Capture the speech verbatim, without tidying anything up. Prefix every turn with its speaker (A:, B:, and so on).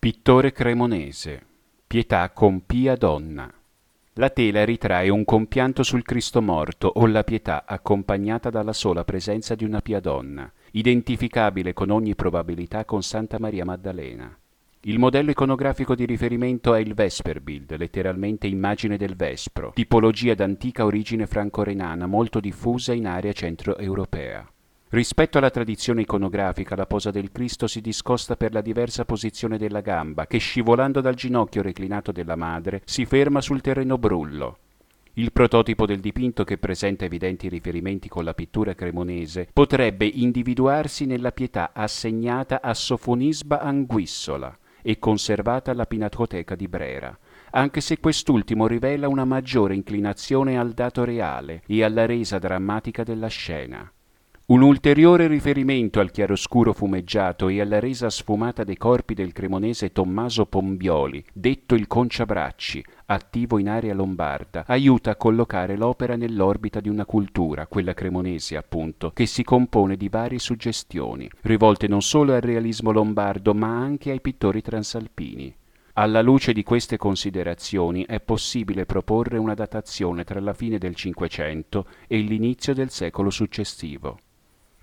A: Pittore cremonese. Pietà con Pia Donna. La tela ritrae un compianto sul Cristo morto o la Pietà accompagnata dalla sola presenza di una Pia Donna, identificabile con ogni probabilità con Santa Maria Maddalena. Il modello iconografico di riferimento è il Vesperbild, letteralmente immagine del Vespro, tipologia d'antica origine franco-renana molto diffusa in area centroeuropea. Rispetto alla tradizione iconografica, la posa del Cristo si discosta per la diversa posizione della gamba, che scivolando dal ginocchio reclinato della madre si ferma sul terreno brullo. Il prototipo del dipinto, che presenta evidenti riferimenti con la pittura cremonese, potrebbe individuarsi nella Pietà assegnata a Sofonisba Anguissola e conservata alla Pinacoteca di Brera, anche se quest'ultimo rivela una maggiore inclinazione al dato reale e alla resa drammatica della scena. Un ulteriore riferimento al chiaroscuro fumeggiato e alla resa sfumata dei corpi del cremonese Tommaso Pombioli, detto il Conciabracci, attivo in area lombarda, aiuta a collocare l'opera nell'orbita di una cultura, quella cremonese appunto, che si compone di varie suggestioni, rivolte non solo al realismo lombardo ma anche ai pittori transalpini. Alla luce di queste considerazioni è possibile proporre una datazione tra la fine del Cinquecento e l'inizio del secolo successivo.